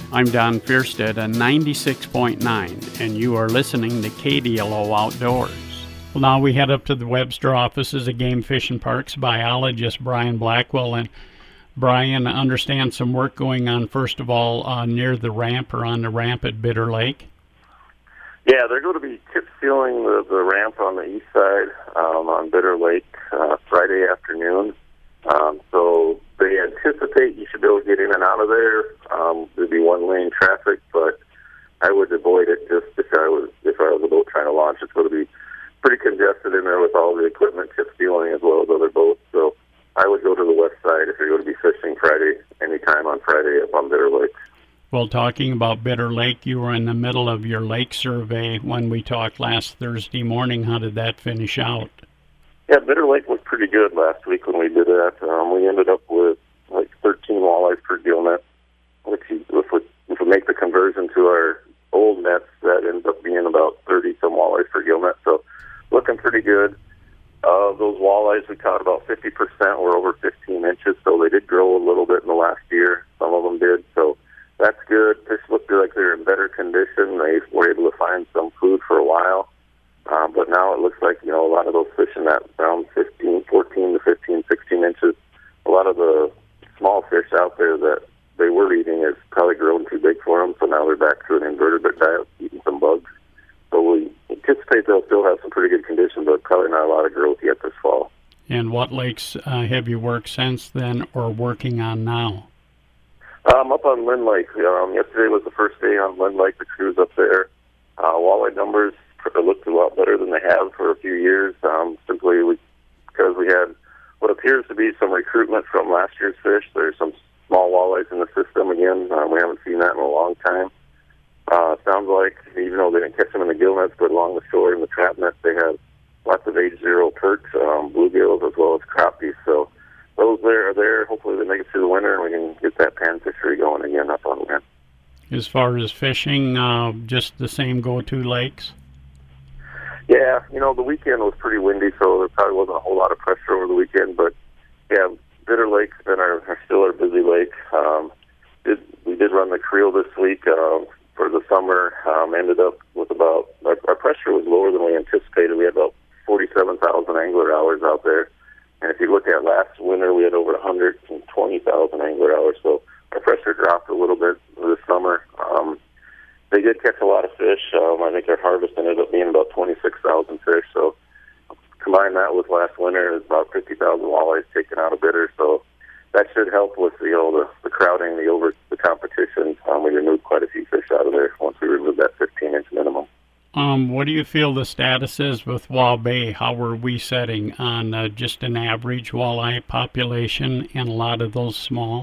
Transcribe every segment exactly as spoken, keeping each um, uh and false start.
I'm Don Fierstead on ninety-six point nine, and you are listening to K D L O Outdoors. Well, now we head up to the Webster offices of Game Fish and Parks biologist Brian Blackwell. And Brian, I understand some work going on, first of all, uh, near the ramp or on the ramp at Bitter Lake. Yeah, they're going to be tip sealing the, the ramp on the east side um, on Bitter Lake uh, Friday afternoon. Um, so they anticipate you should be able to get in and out of there. Um, there'd be one lane traffic, but I would avoid it just if I was if I was a boat trying to launch. It's going to be pretty congested in there with all the equipment tip sealing as well as other boats. So I would go to the west side if you're going to be fishing Friday, anytime on Friday up on Bitter Lake. Well, talking about Bitter Lake, you were in the middle of your lake survey when we talked last Thursday morning. How did that finish out? Yeah, Bitter Lake was pretty good last week when we did that. Um, we ended up with like thirteen walleyes per gill net, which if we, if we make the conversion to our old nets, that ends up being about thirty some walleyes per gill net. So looking pretty good. Uh, those walleyes we caught about fifty percent were over fifteen inches, so they did grow a little bit in the last year. Some of them did, so that's good. Fish looked like they're in better condition. They were able to find some food for a while. Uh, but now it looks like, you know, a lot of those fish in that around fifteen, fourteen to fifteen, sixteen inches, a lot of the small fish out there that they were eating is probably grown too big for them, so now they're back to an invertebrate diet, eating some bugs. So we anticipate they'll still have some pretty good condition, but probably not a lot of growth yet this fall. And what lakes uh, have you worked since then or working on now? Um, up on Lynn Lake. Um, yesterday was the first day on Lynn Lake. The crew's up there. Uh, walleye numbers looked a lot better than they have for a few years, um, simply we, because we had what appears to be some recruitment from last year's fish. There's some small walleyes in the system again. Uh, we haven't seen that in a long time. Uh, sounds like, even though they didn't catch them in the gill nets, but along the shore in the trap nets, they have lots of age zero perch, um, bluegills, as well as crappies. So those there are there. Hopefully they make it through the winter and we can get that pan fishery going again up on land. As far as fishing, uh, just the same go-to lakes? Yeah, you know, the weekend was pretty windy, so there probably wasn't a whole lot of pressure over the weekend. But, yeah, Bitter Lake's been our, our still our busy lake. Um, did, we did run the creel this week uh, for the summer. Um, ended up with about, our, our pressure was lower than we anticipated. We had about forty-seven thousand angler hours out there. And if you look at last winter, we had over one hundred twenty thousand angler hours. So our pressure dropped a little bit this summer. Um, they did catch a lot of fish. Um, I think our harvest ended up being about twenty-six thousand fish. So combine that with last winter, it's about fifty thousand walleyes taken out of Bitter. So that should help with, you know, the, the crowding, the over the competition. Um, we removed quite a few fish out of there once we removed that fifteen inch minimum. Um, what do you feel the status is with Waubay? How are we setting on uh, just an average walleye population and a lot of those small?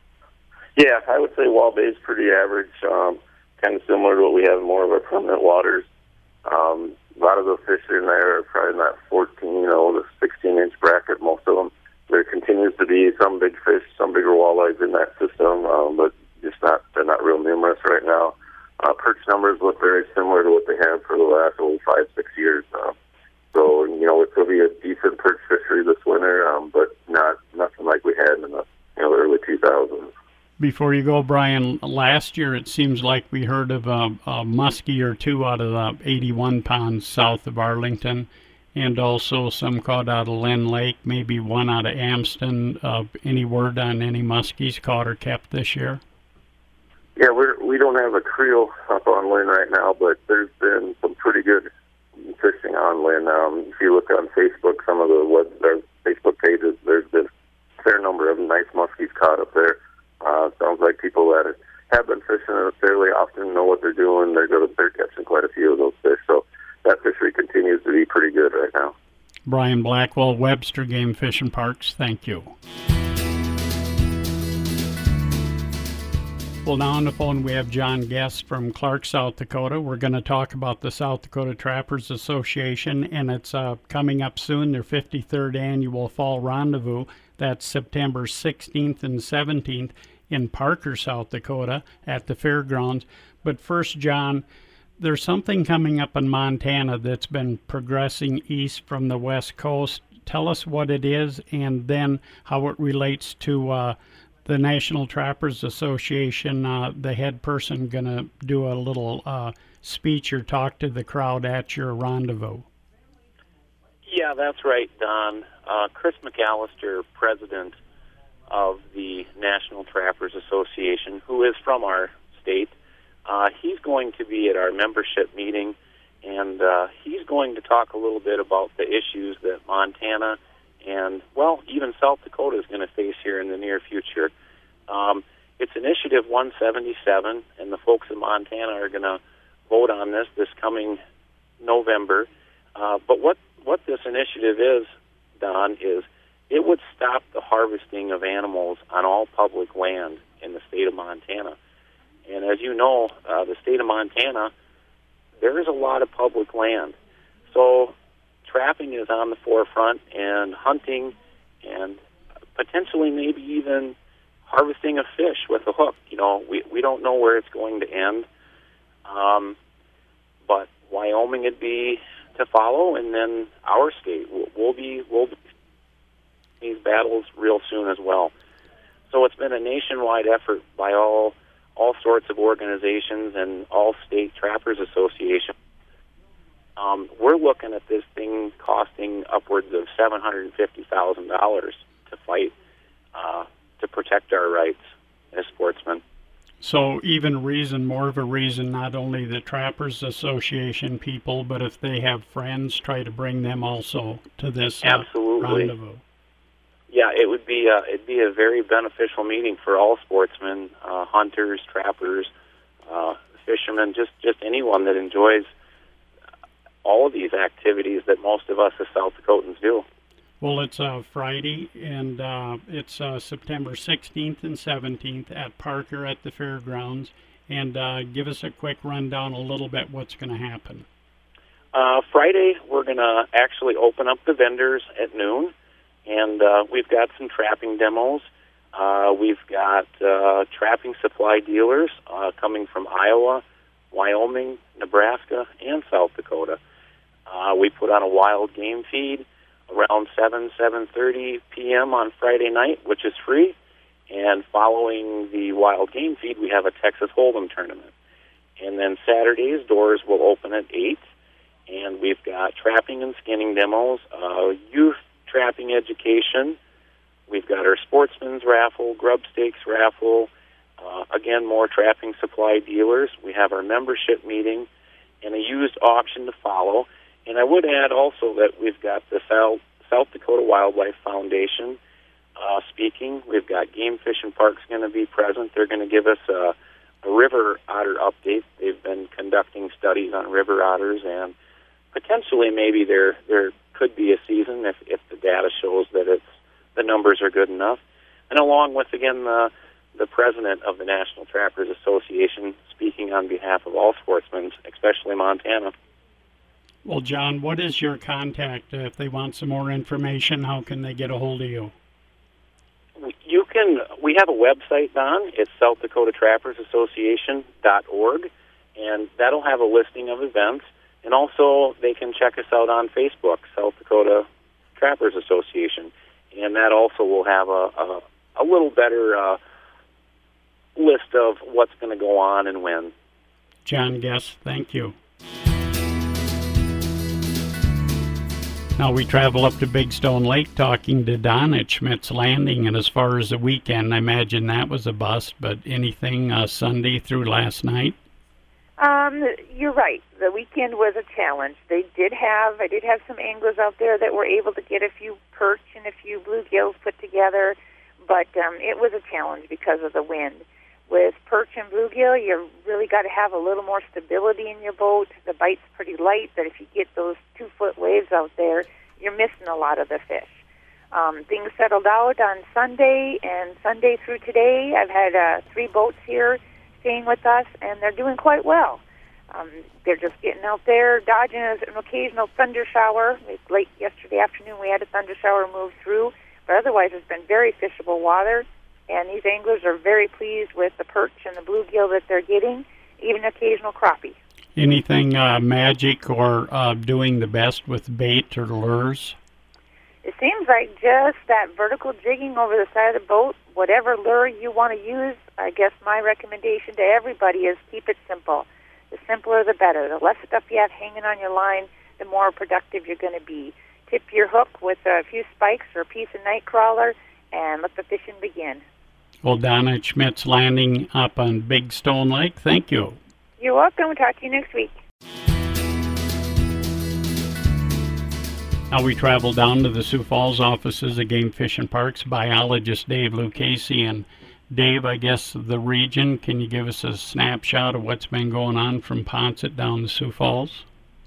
Yeah, I would say Waubay is pretty average, um, kind of similar to what we have in more of our permanent waters. Um, a lot of those fish in there are probably in that fourteen, you know, the sixteen inch bracket, most of them. There continues to be some big fish, some bigger walleyes in that system, um, but just not, they're not real numerous right now. Uh, perch numbers look very similar to what they have for the last oh, five, six years. Uh, so, you know, it's going to be a decent perch fishery this winter, um, but not nothing like we had in the, you know, the early two thousands. Before you go, Brian, last year it seems like we heard of a, a muskie or two out of the eighty-one ponds south of Arlington, and also some caught out of Lynn Lake, maybe one out of Amston. Uh, any word on any muskies caught or kept this year? Yeah, we're, we don't have a creel up on Lynn right now, but there's been some pretty good fishing on Lynn. Um, if you look on Facebook, some of the web, their Facebook pages, there's been a fair number of nice muskies caught up there. Uh, sounds like people that have been fishing fairly often know what they're doing. They're good, they're catching quite a few of those fish, so that fishery continues to be pretty good right now. Brian Blackwell, Webster Game Fish and Parks, thank you. Well, now on the phone we have John Guest from Clark, South Dakota. We're going to talk about the South Dakota Trappers Association, and it's uh, coming up soon, their fifty-third annual Fall Rendezvous. That's September sixteenth and seventeenth in Parker, South Dakota at the fairgrounds. But first, John, there's something coming up in Montana that's been progressing east from the west coast. Tell us what it is and then how it relates to uh, the National Trappers Association, uh, the head person, going to do a little uh, speech or talk to the crowd at your rendezvous. Yeah, that's right, Don. Uh, Chris McAllister, president of the National Trappers Association, who is from our state, uh, he's going to be at our membership meeting, and uh, he's going to talk a little bit about the issues that Montana and, well, even South Dakota is going to face here in the near future. Um, it's Initiative one seventy-seven, and the folks in Montana are going to vote on this this coming November. Uh, but what, what this initiative is, Don, is it would stop the harvesting of animals on all public land in the state of Montana. And as you know, uh, the state of Montana, there is a lot of public land. So trapping is on the forefront, and hunting, and potentially maybe even harvesting of fish with a hook. You know, we we don't know where it's going to end. Um, but Wyoming would be to follow, and then our state will we'll be we'll be these battles real soon as well. So it's been a nationwide effort by all all sorts of organizations and all state trappers associations. Um, we're looking at this thing costing upwards of seven hundred fifty thousand dollars to fight uh, to protect our rights as sportsmen. So even reason, more of a reason, not only the Trappers Association people, but if they have friends, try to bring them also to this uh, Absolutely. rendezvous. Yeah, it would be a, it'd be a very beneficial meeting for all sportsmen, uh, hunters, trappers, uh, fishermen, just, just anyone that enjoys all of these activities that most of us as South Dakotans do. Well, it's uh, Friday, and uh, it's uh, September sixteenth and seventeenth at Parker at the fairgrounds. And uh, give us a quick rundown a little bit what's going to happen. Uh, Friday, we're going to actually open up the vendors at noon, and uh, we've got some trapping demos. Uh, we've got uh, trapping supply dealers uh, coming from Iowa, Wyoming, Nebraska, and South Dakota. Uh, we put on a wild game feed around seven, seven thirty p.m. on Friday night, which is free. And following the wild game feed, we have a Texas Hold'em tournament. And then Saturdays, doors will open at eight. And we've got trapping and skinning demos, uh, youth trapping education. We've got our sportsman's raffle, grub stakes raffle. Uh, again, more trapping supply dealers. We have our membership meeting and a used auction to follow. And I would add also that we've got the South, South Dakota Wildlife Foundation uh, speaking. We've got Game Fish and Parks going to be present. They're going to give us a, a river otter update. They've been conducting studies on river otters, and potentially maybe there there could be a season if, if the data shows that it's the numbers are good enough. And along with, again, the, the president of the National Trappers Association speaking on behalf of all sportsmen, especially Montana. Well, John, what is your contact? Uh, if they want some more information, how can they get a hold of you? You can. We have a website, Don. It's South Dakota Trappers Association dot org, and that'll have a listing of events. And also, they can check us out on Facebook, South Dakota Trappers Association, and that also will have a a, a little better uh, list of what's going to go on and when. John Guest, thank you. Now we travel up to Big Stone Lake talking to Don at Schmidt's Landing, and as far as the weekend, I imagine that was a bust, but anything uh, Sunday through last night? Um, you're right. The weekend was a challenge. They did have, I did have some anglers out there that were able to get a few perch and a few bluegills put together, but um, it was a challenge because of the wind. With perch and bluegill, you really got to have a little more stability in your boat. The bite's pretty light, but if you get those two-foot waves out there, you're missing a lot of the fish. Um, things settled out on Sunday, and Sunday through today, I've had uh, three boats here staying with us, and they're doing quite well. Um, they're just getting out there, dodging an occasional thunder shower. Late yesterday afternoon, we had a thunder shower move through, but otherwise it's been very fishable water. And these anglers are very pleased with the perch and the bluegill that they're getting, even occasional crappie. Anything uh, magic or uh, doing the best with bait or lures? it seems like just that vertical jigging over the side of the boat, whatever lure you want to use, I guess my recommendation to everybody is keep it simple. The simpler the better. The less stuff you have hanging on your line, the more productive you're going to be. Tip your hook with a few spikes or a piece of night crawler and let the fishing begin. Well, Donna at Schmidt's Landing up on Big Stone Lake, thank you. You're welcome. We'll talk to you next week. Now we travel down to the Sioux Falls offices of Game Fish and Parks, biologist Dave Lucchese. And Dave, I guess the region, can you give us a snapshot of what's been going on from Poncet down to Sioux Falls?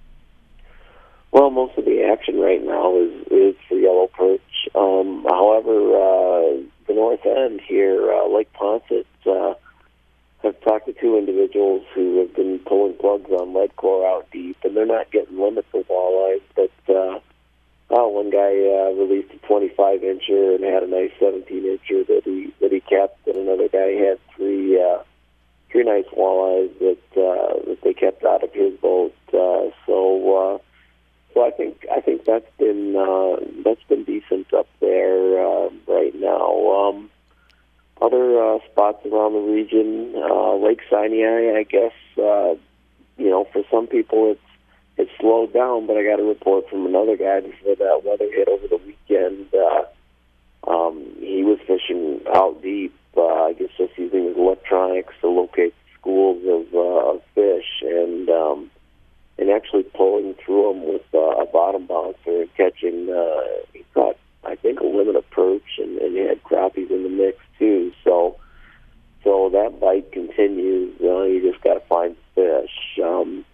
Well, most of the action right now is, is for yellow perch. Um, however, uh, the north end here, uh, Lake Poncet, uh, I've talked to two individuals who have been pulling plugs on lead core out deep, and they're not getting limits of walleyes, but uh, oh, one guy uh, released a twenty-five incher and had a nice seventeen incher that he that he kept, and another guy had three uh, three nice walleyes that uh, that they kept out of his boat. Uh, so, uh, so I think I think that's been uh, that's been decent up there uh, right now. Um, Other uh, spots around the region, uh, Lake Sinai, I guess, uh, you know, for some people it's it's slowed down, but I got a report from another guy before that weather hit over the weekend. Uh, um, he was fishing out deep, uh, I guess just using his electronics to locate schools of, uh, of fish, and um, and actually pulling through them with uh, a bottom bouncer and catching, uh, he caught, I think, a limit of perch, and, and he had crappies in the mix too. So, so that bite continues. Uh, you just got to find fish. Um,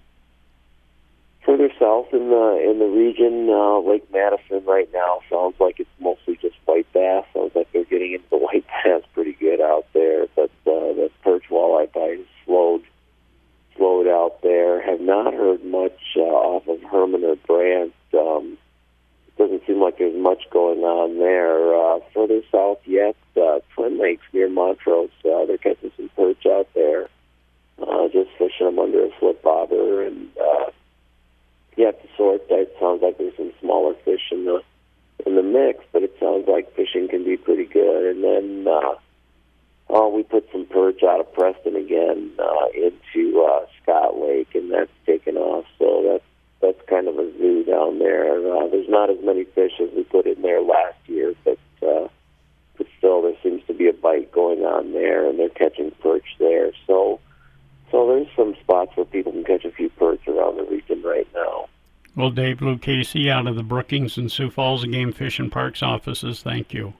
further south in the in the region, uh, Lake Madison right now sounds like it's mostly just white bass. Sounds like they're getting into the white bass pretty good out there. But uh, the perch walleye bite has slowed slowed out there. Have not heard much uh, off of Herman or Brant. Um, Doesn't seem like there's much going on there. Uh, further south yet, uh, Twin Lakes near Montrose, uh, they're catching some perch out there. Uh, just fishing them under a slip bobber, and uh, yet to sort that. It sounds like there's some smaller fish in the in the mix, but it sounds like fishing can be pretty good. And then uh, oh, we put some perch out of Preston again uh, into uh, Scott Lake, and that's taken off. So that's That's kind of a zoo down there. Uh, there's not as many fish as we put in there last year, but uh, but still there seems to be a bite going on there, and they're catching perch there. So so there's some spots where people can catch a few perch around the region right now. Well, Dave Lucchese out of the Brookings and Sioux Falls Game Fish and Parks offices, thank you.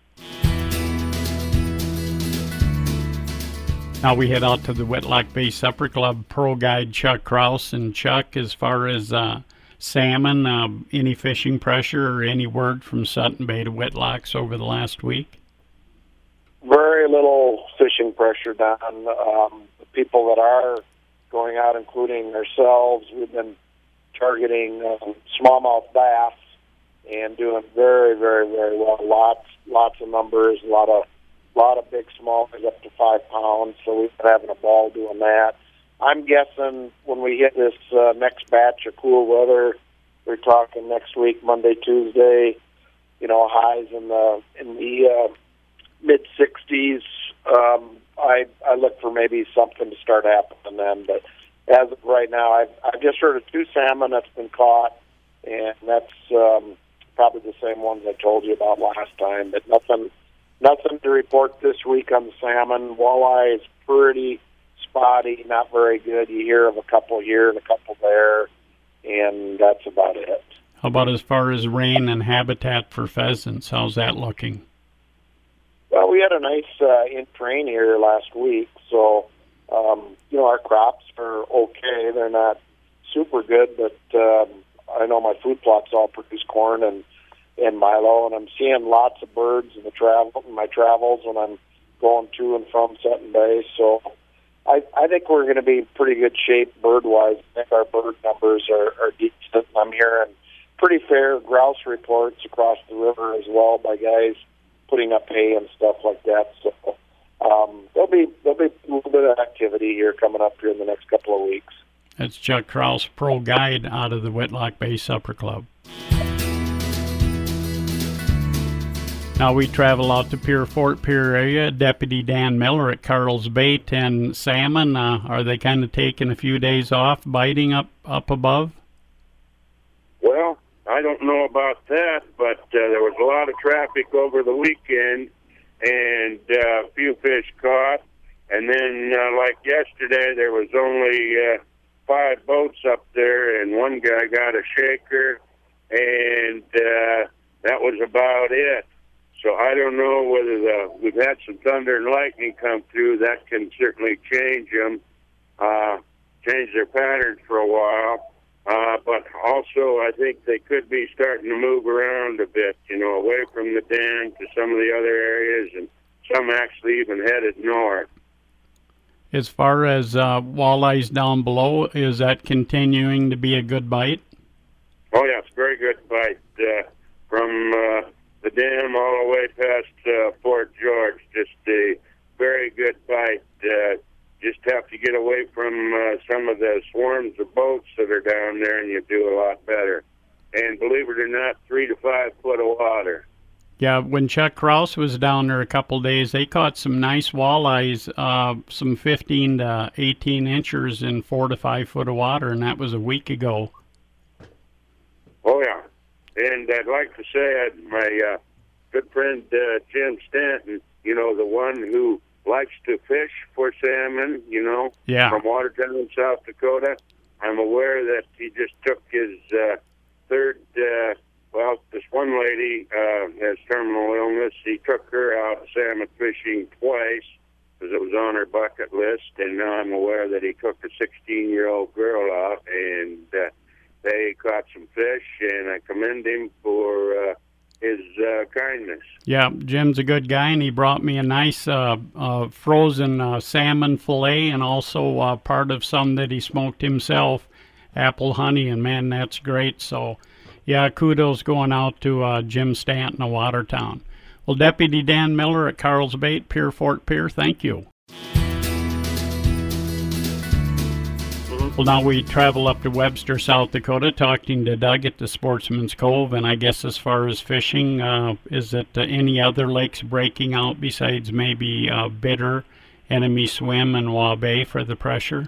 Now we head out to the Whitlock Bay Supper Club Pro Guide Chuck Kraus. And Chuck, as far as uh, salmon, uh, any fishing pressure or any word from Sutton Bay to Whitlocks over the last week? Very little fishing pressure, Don. Um, the people that are going out, including ourselves, we've been targeting um, smallmouth bass and doing very, very, very well. Lots, lots of numbers, a lot of A lot of big smallmouths up to five pounds, so we've been having a ball doing that. I'm guessing when we hit this uh, next batch of cool weather, we're talking next week, Monday, Tuesday, you know, highs in the in the uh, mid sixties. Um, I I look for maybe something to start happening then, but as of right now, I've I've just heard of two salmon that's been caught, and that's um, probably the same ones I told you about last time, but nothing. Nothing to report this week on the salmon. Walleye is pretty spotty, not very good. You hear of a couple here and a couple there, and that's about it. How about as far as rain and habitat for pheasants? How's that looking? Well, we had a nice uh, in-train here last week, so, um, you know, our crops are okay. They're not super good, but um, I know my food plots all produce corn and and Milo, and I'm seeing lots of birds in the travel in my travels when I'm going to and from Sutton Bay. So I, I think we're going to be in pretty good shape bird-wise. I think our bird numbers are, are decent. I'm hearing pretty fair grouse reports across the river as well by guys putting up hay and stuff like that. So um, there'll be there'll be a little bit of activity here coming up here in the next couple of weeks. That's Chuck Kraus, Pro Guide out of the Whitlock Bay Supper Club. Now we travel out to Pier Fort Pier area. Deputy Dan Miller at Carl's Bait and Salmon. Uh, are they kind of taking a few days off, biting up up above? Well, I don't know about that, but uh, there was a lot of traffic over the weekend, and uh, a few fish caught. And then, uh, like yesterday, there was only uh, five boats up there, and one guy got a shaker, and uh, that was about it. So I don't know whether the, we've had some thunder and lightning come through. That can certainly change them, uh, change their patterns for a while. Uh, but also, I think they could be starting to move around a bit, you know, away from the dam to some of the other areas, and some actually even headed north. As far as uh, walleyes down below, is that continuing to be a good bite? Oh, yeah, it's a very good bite. Uh, from uh, the dam all the way past uh, Fort George, just a very good bite. Uh, just have to get away from uh, some of the swarms of boats that are down there, and you do a lot better. And believe it or not, three to five foot of water. Yeah, when Chuck Krause was down there a couple days, they caught some nice walleyes, uh, some fifteen to eighteen inchers in four to five foot of water, and that was a week ago. Oh, yeah. And I'd like to say uh, my uh, good friend uh, Jim Stanton, you know, the one who likes to fish for salmon, you know, yeah. from Watertown, South Dakota. I'm aware that he just took his uh, third, uh, well, this one lady uh, has terminal illness. He took her out salmon fishing twice because it was on her bucket list, and now I'm aware that he took a sixteen-year-old girl out, and uh, they caught some fish, and I commend him for uh, his uh, kindness. Yeah, Jim's a good guy, and he brought me a nice uh, uh, frozen uh, salmon fillet, and also uh, part of some that he smoked himself, apple honey, and man, that's great. So, yeah, kudos going out to uh, Jim Stanton of Watertown. Well, Deputy Dan Miller at Carl's Bait, Pier Fort Pier, thank you. Well, now we travel up to Webster, South Dakota, talking to Doug at the Sportsman's Cove. And I guess as far as fishing, uh, is it uh, any other lakes breaking out besides maybe uh, Bitter, Enemy Swim, and Waubay for the pressure?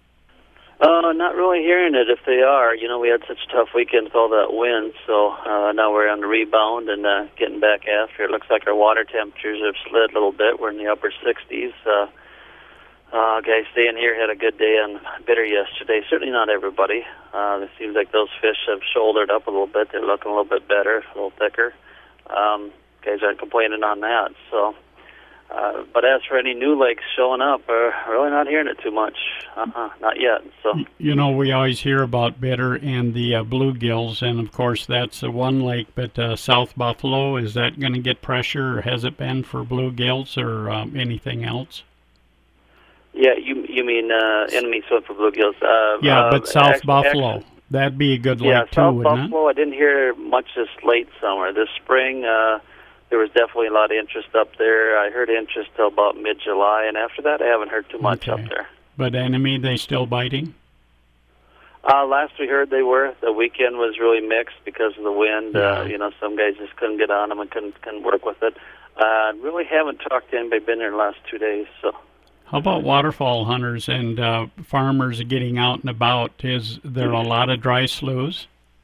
Uh, not really hearing it if they are. You know, we had such a tough weekend with all that wind, so uh, now we're on the rebound and uh, getting back after it. Looks like our water temperatures have slid a little bit. We're in the upper sixties. Uh, Uh, guys staying here had a good day on Bitter yesterday. Certainly not everybody. Uh, it seems like those fish have shouldered up a little bit. They're looking a little bit better, a little thicker. Um, guys aren't complaining on that. So, uh, but as for any new lakes showing up, we're really not hearing it too much. Uh-uh, not yet. So, you know, we always hear about Bitter and the uh, bluegills, and of course that's uh, one lake. But uh, South Buffalo, is that going to get pressure, or has it been for bluegills or um, anything else? Yeah, you you mean uh, Enemy Swim for bluegills? Uh, yeah, but uh, South act, Buffalo, act, that'd be a good lake yeah, too, South wouldn't Buffalo, it? I didn't hear much this late summer. This spring, uh, there was definitely a lot of interest up there. I heard interest till about mid-July, and after that, I haven't heard too much okay. up there. But Enemy, they still biting? Uh, last we heard, they were. The weekend was really mixed because of the wind. Yeah. Uh, you know, some guys just couldn't get on them and couldn't couldn't work with it. Uh, really haven't talked to anybody. Been there the last two days, so. How about waterfall hunters and uh, farmers getting out and about? Is there a lot of dry sloughs?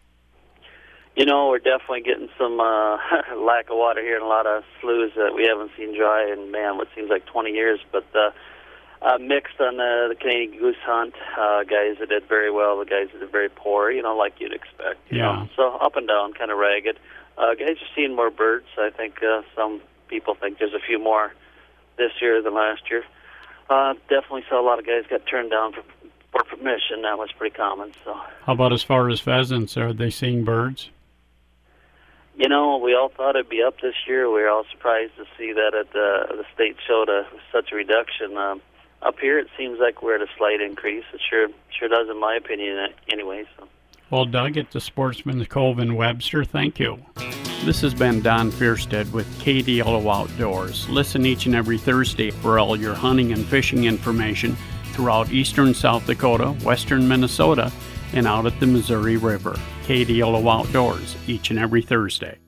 You know, we're definitely getting some uh, lack of water here and a lot of sloughs that we haven't seen dry in, man, what seems like twenty years. But uh, uh, mixed on the, the Canadian goose hunt, uh, guys that did very well, the guys that did very poor, you know, like you'd expect. You yeah. know? So up and down, kind of ragged. Uh, guys are seeing more birds. I think uh, some people think there's a few more this year than last year. Uh, definitely saw a lot of guys got turned down for, for permission. That was pretty common. So. How about as far as pheasants? Are they seeing birds? You know, we all thought it'd be up this year. We were all surprised to see that at the, the state showed a, such a reduction. Um, up here, it seems like we're at a slight increase. It sure sure does, in my opinion, anyway. So. Well, Doug at the Sportsman's Cove in Webster, thank you. This has been Don Fierstead with Katie Yellow Outdoors. Listen each and every Thursday for all your hunting and fishing information throughout eastern South Dakota, western Minnesota, and out at the Missouri River. Katie Yellow Outdoors each and every Thursday.